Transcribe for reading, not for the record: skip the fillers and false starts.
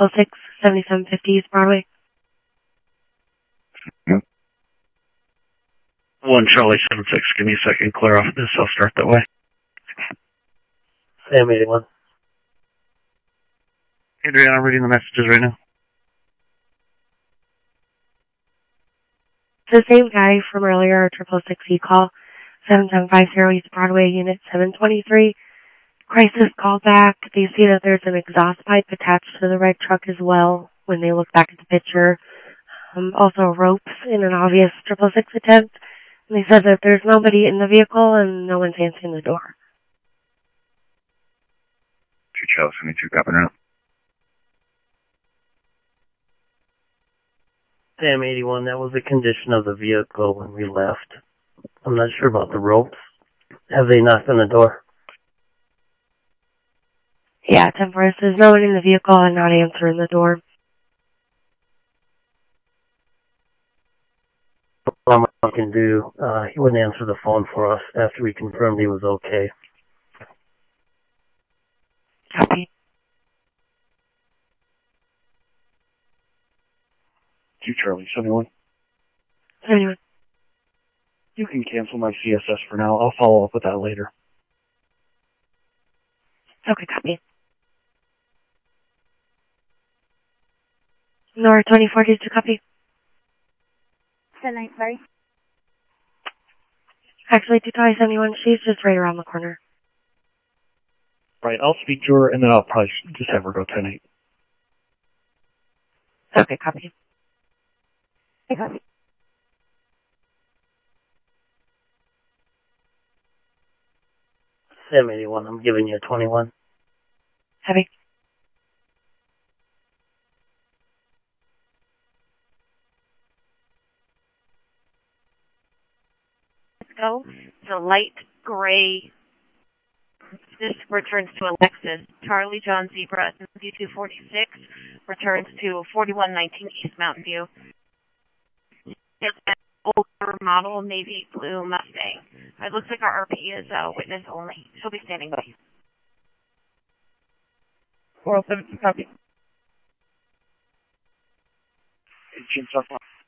606, 7750 East Broadway. 1 Charlie 76, give me a second, clear off this, I'll start that way. Sam 81. Adriana, I'm reading the messages right now. The same guy from earlier, 666 call, 7750 East Broadway, Unit 723. Crisis call back. They see that there's an exhaust pipe attached to the red truck as well when they look back at the picture. Also ropes in an obvious 666 attempt. And they said that there's nobody in the vehicle and no one's answering the door. 2 Charlie 72, copy now. Sam 81, that was the condition of the vehicle when we left. I'm not sure about the ropes. Have they knocked on the door? Yeah, 10 Forest, there's no one in the vehicle and not answering the door. What I can do, he wouldn't answer the phone for us after we confirmed he was okay. Copy. 2 Charlie 71. 71. You can cancel my CSS for now. I'll follow up with that later. Okay, copy. Nora 2040 to copy. 7 sorry. Actually, 2 Charlie 71, she's just right around the corner. Right, I'll speak to her and then I'll probably just have her go 10-8. Okay, copy. I copy. Sam 81, I'm giving you a 21. Heavy. Let's go. The light gray. This returns to a Lexus. Charlie John Zebra W246 returns to 4119 East Mountain View. It's an older model navy blue Mustang. It looks like our RP is witness only. She'll be standing by. 407, copy. Jim Southland.